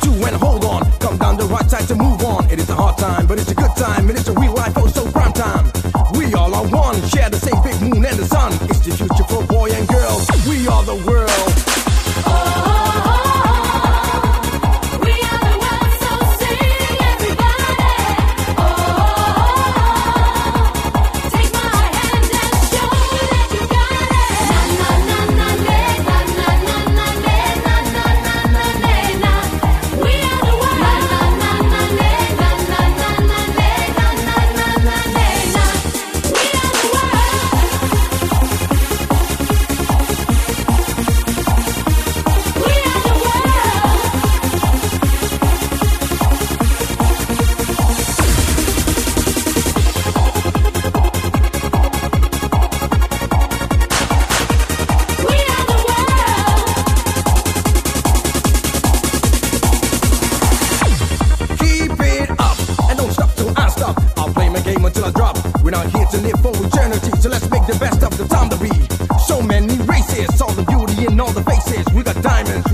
to and hold on. Come down the right side to move on. It is a hard time, but it's a good time, and it's a real life, oh so prime time. We all are one, share the same big moon and the sun. It's the future for boy and girl. We are the world. Until I drop. We're not here to live for eternity, so let's make the best of the time to be. So many races, all the beauty in all the faces. We got diamonds,